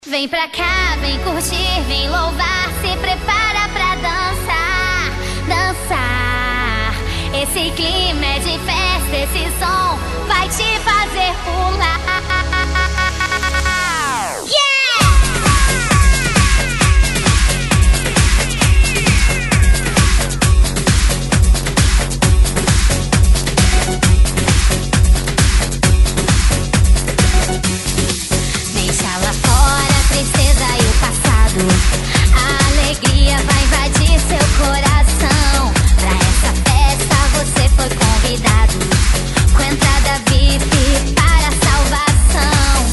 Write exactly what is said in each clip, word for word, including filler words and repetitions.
Vem pra cá, vem curtir, vem louvar, se prepara pra dançar, dançar. Esse clima é de festa, esse som vai te fazer pular. A alegria vai invadir seu coração. Pra essa festa você foi convidado, com entrada V I P para a salvação.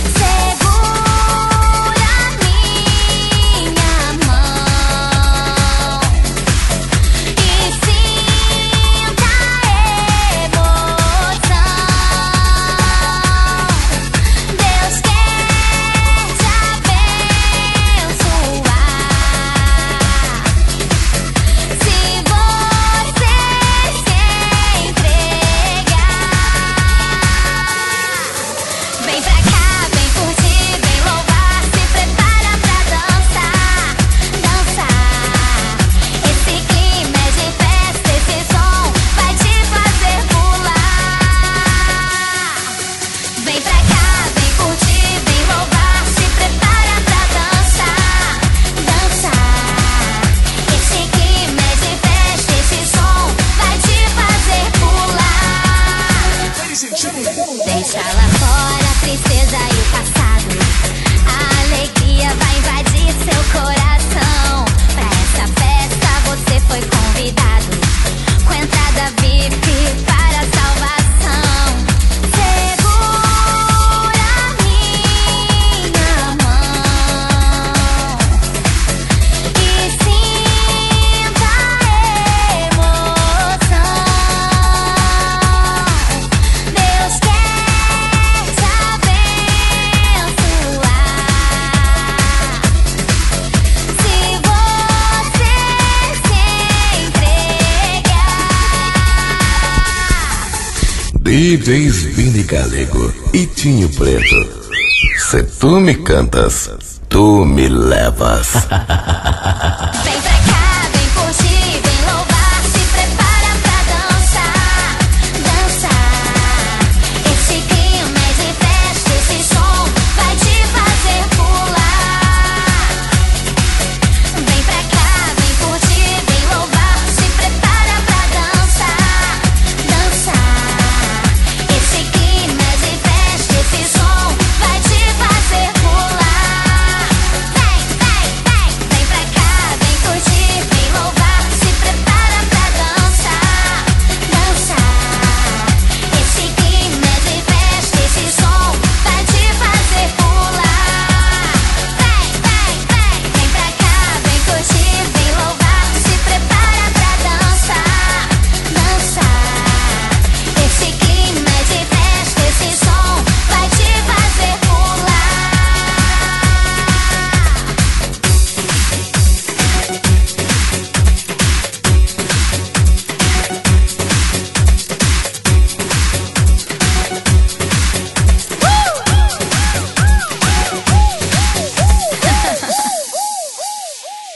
Segura minha mão e sinta a emoção. Deus quer te abençoar. Vem pra cá, vem curtir, vem louvar, se prepara pra dançar, dançar. Esse clima é de festa, esse som vai te fazer pular. Vem pra cá, vem curtir, vem louvar, se prepara pra dançar, dançar. Esse clima é de festa, esse som vai te fazer pular. Deixa lá fora a tristeza e o passado. A alegria vai invadir seu coração. Pra essa festa você foi convidado, com entrada V I P para a salvação. Segura minha mão e sinta a emoção. Deus quer te abençoar. Se você se entregar. D Js Vini Galego e Tinho Preto. Se tu me cantas, tu me levas.